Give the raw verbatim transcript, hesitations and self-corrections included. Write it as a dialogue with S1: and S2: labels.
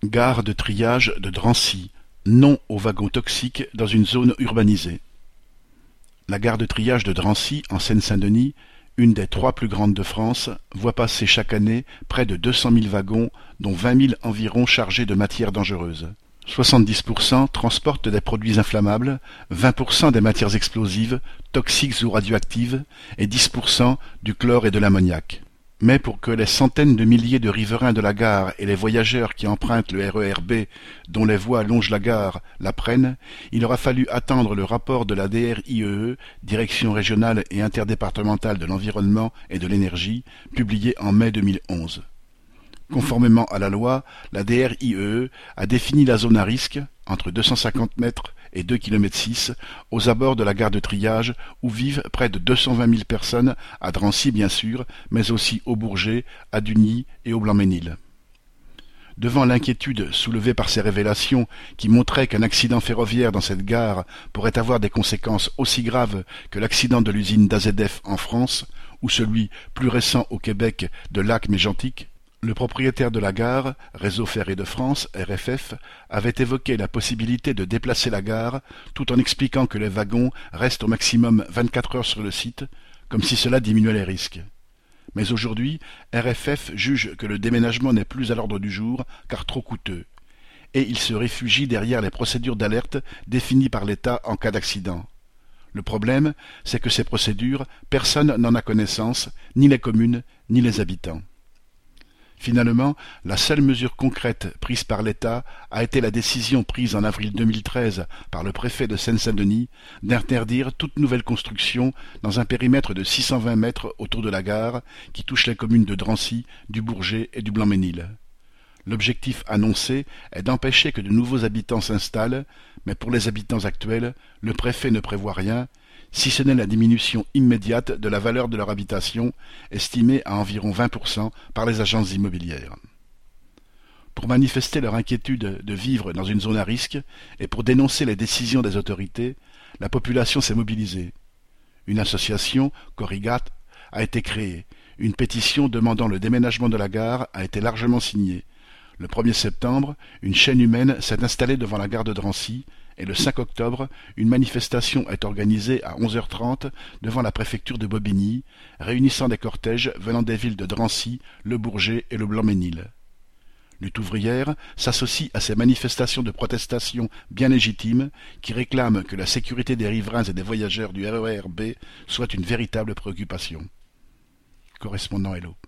S1: Gare de triage de Drancy, non aux wagons toxiques dans une zone urbanisée. La gare de triage de Drancy, en Seine-Saint-Denis, une des trois plus grandes de France, voit passer chaque année près de deux cent mille wagons, dont vingt mille environ chargés de matières dangereuses. soixante-dix pour cent transportent des produits inflammables, vingt pour cent des matières explosives, toxiques ou radioactives, et dix pour cent du chlore et de l'ammoniac. Mais pour que les centaines de milliers de riverains de la gare et les voyageurs qui empruntent le R E R B, dont les voies longent la gare, la prennent, il aura fallu attendre le rapport de la D R I E E, Direction régionale et interdépartementale de l'environnement et de l'énergie, publié en mai deux mille onze. Conformément à la loi, la D R I E E a défini la zone à risque, entre deux cent cinquante mètres et deux virgule six kilomètres, aux abords de la gare de triage, où vivent près de deux cent vingt mille personnes, à Drancy bien sûr, mais aussi au Bourget, à Dugny et au Blanc-Mesnil. Devant l'inquiétude soulevée par ces révélations qui montraient qu'un accident ferroviaire dans cette gare pourrait avoir des conséquences aussi graves que l'accident de l'usine d'A Z F en France, ou celui plus récent au Québec de Lac-Mégantic, le propriétaire de la gare, Réseau Ferré de France, R F F, avait évoqué la possibilité de déplacer la gare tout en expliquant que les wagons restent au maximum vingt-quatre heures sur le site, comme si cela diminuait les risques. Mais aujourd'hui, R F F juge que le déménagement n'est plus à l'ordre du jour car trop coûteux, et il se réfugie derrière les procédures d'alerte définies par l'État en cas d'accident. Le problème, c'est que ces procédures, personne n'en a connaissance, ni les communes, ni les habitants. Finalement, la seule mesure concrète prise par l'État a été la décision prise en avril deux mille treize par le préfet de Seine-Saint-Denis d'interdire toute nouvelle construction dans un périmètre de six cent vingt mètres autour de la gare qui touche les communes de Drancy, du Bourget et du Blanc-Mesnil. L'objectif annoncé est d'empêcher que de nouveaux habitants s'installent, mais pour les habitants actuels, le préfet ne prévoit rien, si ce n'est la diminution immédiate de la valeur de leur habitation, estimée à environ vingt pour cent par les agences immobilières. Pour manifester leur inquiétude de vivre dans une zone à risque et pour dénoncer les décisions des autorités, la population s'est mobilisée. Une association, Corrigat, a été créée. Une pétition demandant le déménagement de la gare a été largement signée. Le premier septembre, une chaîne humaine s'est installée devant la gare de Drancy, et le cinq octobre, une manifestation est organisée à onze heures trente devant la préfecture de Bobigny, réunissant des cortèges venant des villes de Drancy, le Bourget et le Blanc-Mesnil. Lutte ouvrière s'associe à ces manifestations de protestation bien légitimes qui réclament que la sécurité des riverains et des voyageurs du R E R B soit une véritable préoccupation. Correspondant Hello.